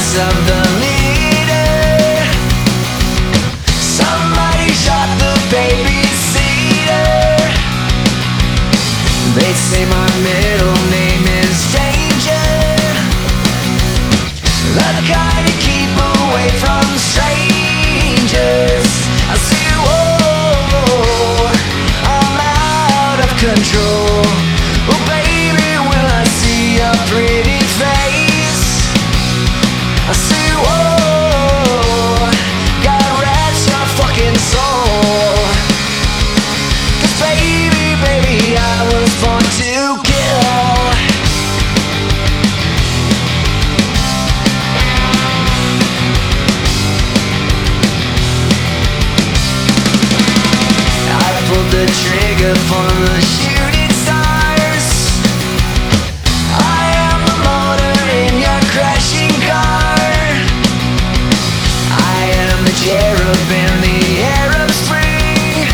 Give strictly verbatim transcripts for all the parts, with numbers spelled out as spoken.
voice of the leader. Somebody shot the babysitter. They say my middle name is Danger, the kind to keep away from strangers. I say, whoa, I'm out of control. Oh baby, will I see a pretty face? I say, whoa, God rest your fucking soul. 'Cause baby, baby, I was born to kill. I pulled the trigger for the shooting stars. I am the motor in your crashing car. I am the cherub in the Arab Spring.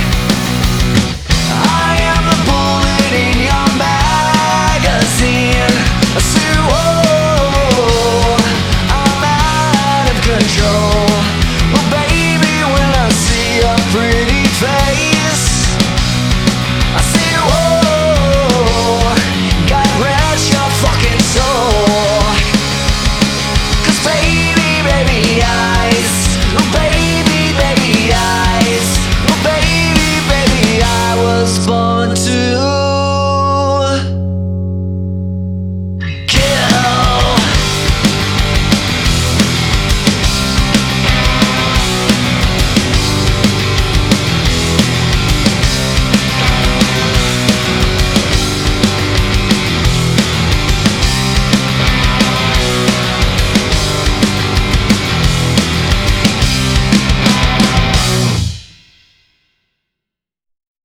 I am the bullet in your magazine. I say, whoa, I'm out of control. Oh baby, will I see a pretty face? I say, whoa, God rest your fucking soul. 'Cause baby, baby, I